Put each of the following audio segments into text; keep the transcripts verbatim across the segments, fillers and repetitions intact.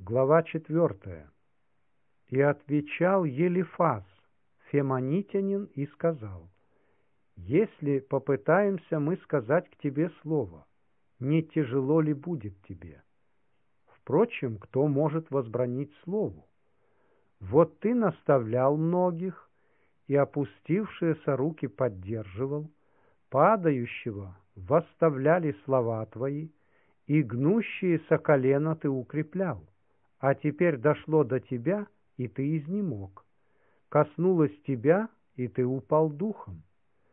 Глава четвертая. И отвечал Елифаз, фемонитянин, и сказал: «Если попытаемся мы сказать к тебе слово, не тяжело ли будет тебе? Впрочем, кто может возбранить слову? Вот ты наставлял многих, и опустившиеся руки поддерживал, падающего восставляли слова твои, и гнущиеся колена ты укреплял. А теперь дошло до тебя, и ты изнемог. Коснулось тебя, и ты упал духом.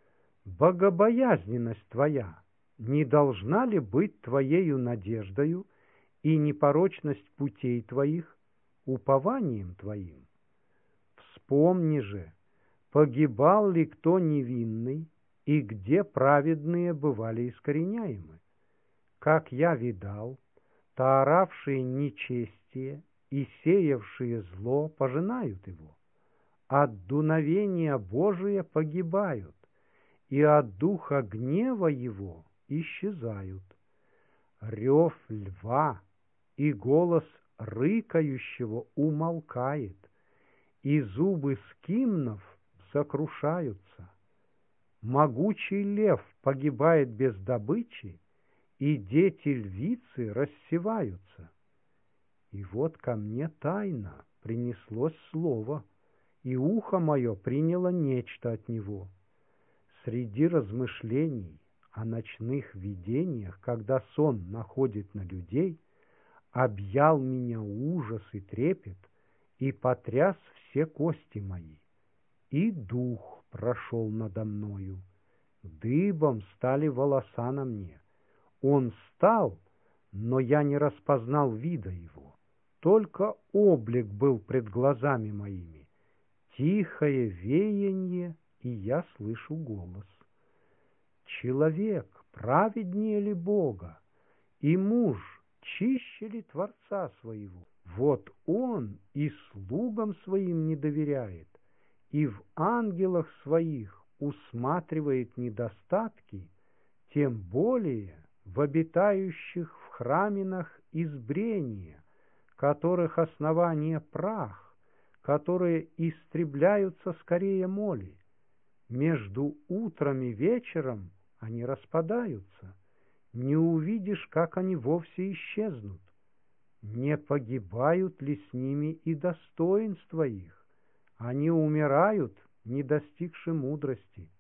Богобоязненность твоя не должна ли быть твоею надеждою, и непорочность путей твоих упованием твоим? Вспомни же, погибал ли кто невинный, и где праведные бывали искореняемы? Как я видал, тааравшие нечестие и сеявшие зло пожинают его. От дуновения Божия погибают, и от духа гнева его исчезают. Рев льва и голос рыкающего умолкает, и зубы скимнов сокрушаются. Могучий лев погибает без добычи, и дети львицы рассеваются. И вот ко мне тайно принеслось слово, и ухо мое приняло нечто от него. Среди размышлений о ночных видениях, когда сон находит на людей, объял меня ужас и трепет, и потряс все кости мои. И дух прошел надо мною, дыбом стали волоса на мне. Он стал, но я не распознал вида его, только облик был пред глазами моими. Тихое веяние, и я слышу голос. Человек праведнее ли Бога, и муж чище ли Творца своего? Вот он и слугам своим не доверяет, и в ангелах своих усматривает недостатки, тем более в обитающих в храминах избрения, которых основание прах, которые истребляются скорее моли. Между утром и вечером они распадаются, не увидишь, как они вовсе исчезнут. Не погибают ли с ними и достоинства их? Они умирают, не достигши мудрости.